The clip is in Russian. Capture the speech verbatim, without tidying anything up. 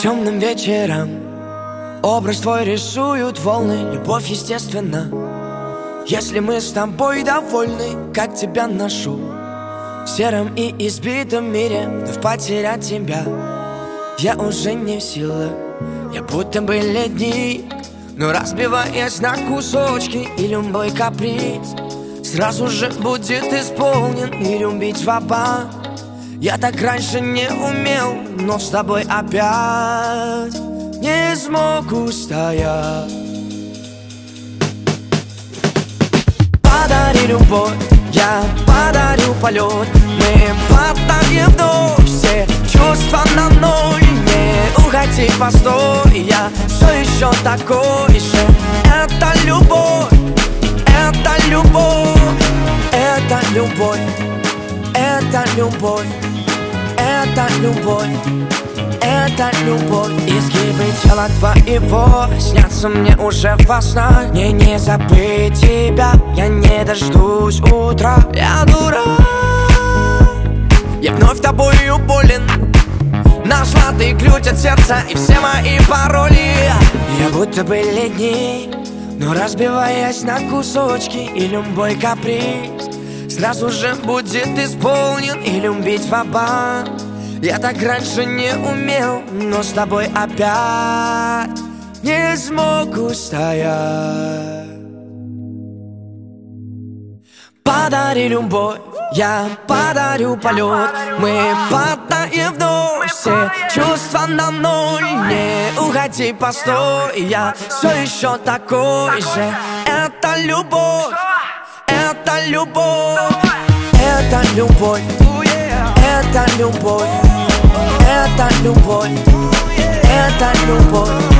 Темным вечером образ твой рисуют волны. Любовь, естественно, если мы с тобой довольны. Как тебя ношу в сером и избитом мире, вновь потерять тебя я уже не в силах. Я будто бы ледник, но разбиваясь на кусочки, и любой каприз сразу же будет исполнен. И любить ва-банк я так раньше не умел, но с тобой опять не смог устоять. Подари любовь, я подарю полет. Мы потонем вновь, все чувства на ноль. Не уходи, постой, я все еще такой же. Это любовь, это любовь, это любовь, это любовь, это любовь, это любовь. Изгибы тела твоего снятся мне уже во снах. Мне не забыть тебя, я не дождусь утра. Я дурак, я вновь тобою болен. Нашла ты ключ от сердца и все мои пароли. Я будто бы ледник, но разбиваясь на кусочки, и любой каприз сразу же будет исполнен. И любить ва-банк я так раньше не умел, но с тобой опять не смог устоять. Подари любовь, я подарю полет. Мы потаем вновь, все чувства на ноль. Не уходи, постой, я все еще такой же. Это любовь, это любовь, это любовь, это любовь, это любовь, это любовь.